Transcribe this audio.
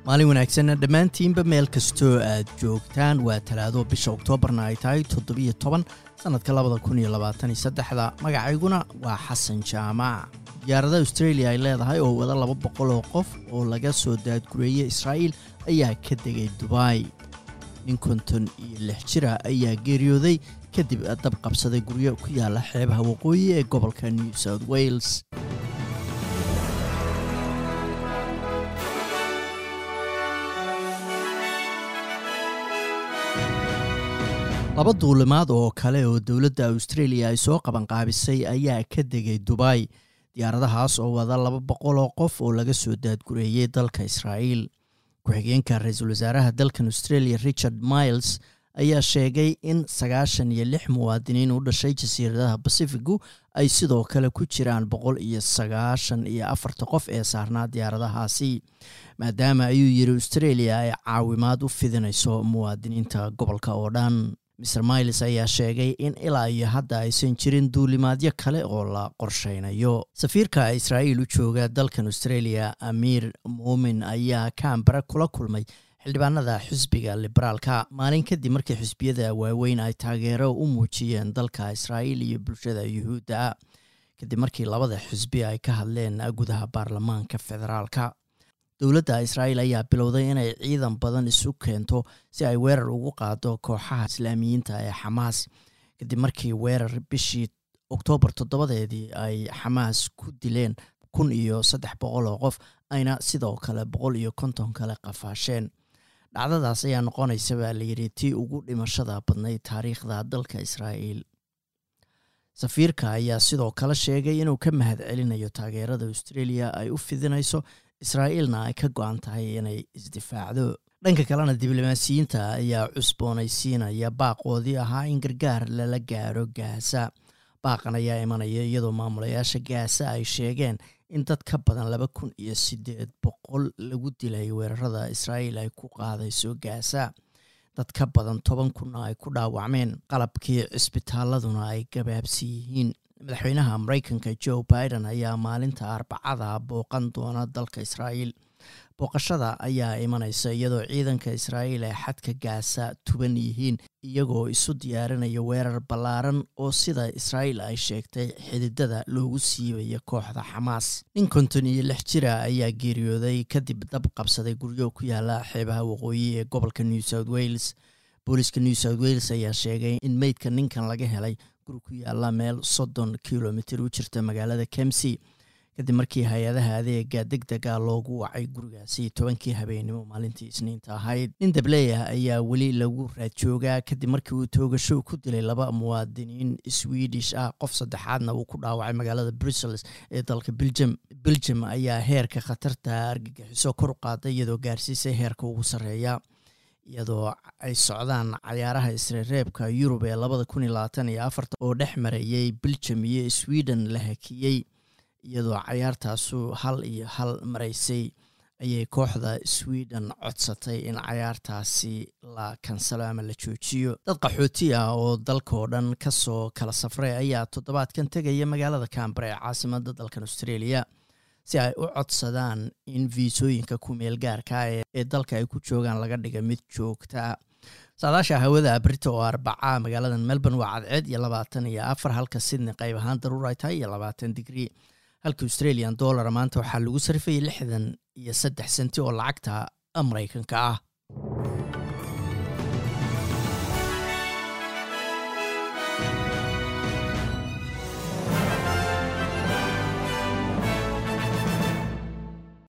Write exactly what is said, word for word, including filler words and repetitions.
maalin wanaagsan dhammaantiinba meel kastoo aad joogtaan waa talaado bisha Oktoobarna ay tahay toddobiyo toban sanadka labada kun iyo labaatan iyo saddex magacayguna waa Xasan Jaamac. Diyaarada Australia ay leedahay oo wada laba boqol oo qof oo laga soo daadgureeyay Israa'iil ayaa ka degay Dubai. nin konton iyo lix jira ayaa geeriyooday kadib dab qabsaday guryo ku yaala xeebaha waqooyi ee gobolka New South Wales. laba duulimaad oo kale oo dawladda Australia ay soo qaban qaabisay ayaa ka degay Dubai. diyaaradahaas oo wada laba boqol oo qof oo laga soo daadgureeyay dalka Israa'iil. ku-xigeenka ra'iisul wasaaraha dalkan Australia Richard Miles ayaa sheegay in sagaashan iyo lix muwaadiniin u dhashay jasiiradaha Pacific ay sidoo kale ku jiraan boqol iyo sagaashan iyo afar qof ee saarnaa diyaaradahaasi, maadaama ayuu yiri Australia ay caawimaad u fidinayso muwaadiniinta gobolka oo dhan. mister Miles ayaa sheegay in ilaa iyo hadda aysan jirin duulimaadyo kale oo la qorsheynayo. safiirka Israa'iil u jooga dalkan Australia Amir Momin ayaa Canberra kula kulmay xildhibaanada xisbiga liberaalka maalin kadib markii xisbiyada waaweyn ay taageero u muujiyeen dalka Israa'iil iyo bulshada Yuhuudda kadib markii labada xisbi ay ka hadleen gudaha baarlamaanka federaalka. dowladda Israa'iil ayaa bilowday inay ciidan badan isu keento si ay weerar ugu qaado kooxaha Islaamiyiinta ee Xamaas kadib markii weerar bishii Oktoobar toddobadeedii ay Xamaas ku dileen kun iyo saddex boqol oo qof ayna sidoo kale boqol iyo konton kale qafaasheen. dhacdadaas ayaa noqonaysa baa la yiri tii ugu dhimashada badnayd taariikhda dalka Israa'iil. safiirka ayaa sidoo kale sheegay inuu ka mahadcelinayo taageerada Australia ay u fidinayso Israa'iilna ay ka go'an tahay inay isdifaacdo. dhanka kalena diblomaasiyiinta ayaa cusboonaysiinaya baaqoodii ahaa in gargaar lala gaaro Gaza. baaqan ayaa imanaya iyadoo maamulayaasha Gaza ay sheegeen in dad ka badan laba kun iyo siddeed boqol lagu dilay weerarada Israa'iil ay ku qaadayso Gaza. dad ka badan toban kun ay ku dhaawacmeen, qalabkii cisbitaaladuna ay gabaabsi yihiin. madaxweynaha Mareykanka Joe Biden ayaa maalinta Arbacada booqan doona dalka Israa'iil. booqashada ayaa imanaysa iyadoo ciidanka Israa'iil ay xadka Gaza tuban yihiin iyagoo isu diyaarinaya weerar ballaaran oo sida Israa'iil ay sheegtay xididada loogu siibayo kooxda Xamaas. nin konton iyo lix jira ayaa geeriyooday kadib dab qabsaday guryo ku yaala xeebaha waqooyi ee gobolka New South Wales. booliska New South Wales ayaa sheegay in meydka ninkan laga helay guri ku yaala meel soddon kilomitir u jirta magaalada Kempsey kadib markii hay-adaha adeega degdega loogu wacay gurigaasi tobankii habeenimo maalintii Isniinta ahayd. nin dableeya ayaa weli lagu raad joogaa kadib markii uu toogasho ku dilay laba muwaadiniin Swedish ah, qof saddexaadna uu ku dhaawacay magaalada Brussels ee dalka Belgium. Belgium ayaa heerka khatarta argagixiso kor u qaaday iyadoo gaarsiisay heerka ugu sarreeya, iyadoo ay socdaan cayaaraha isreebka Yurub ee labada kun iyo labaatan iyo afar oo dhex marayay Belgium iyo Sweden la hakiyay. iyadoo cayaartaasu hal iyo hal maraysay ayay kooxda Sweden codsatay in cayaartaasi la kansalo ama la joojiyo. dad qaxooti ah oo dalka oo dhan ka soo kala safray ayaa toddobaadkan tegaya magaalada Canberra ee caasimadda dalkan Australia si ay u codsadaan in viisooyinka ku meel gaarka ee dalka ay ku joogaan laga dhiga mid joogta. saadaasha hawada Brito oo Arbaca magaalada Melbourne waa cadceed iyo labaatan iyo afar, halka Sydney qayb ahaan daruur ay tahay iyo labaatan digrii. halka Australian dollar maanta waxaa lagu sarifayay lixdan iyo saddex senti oo lacagta Mareykanka ah.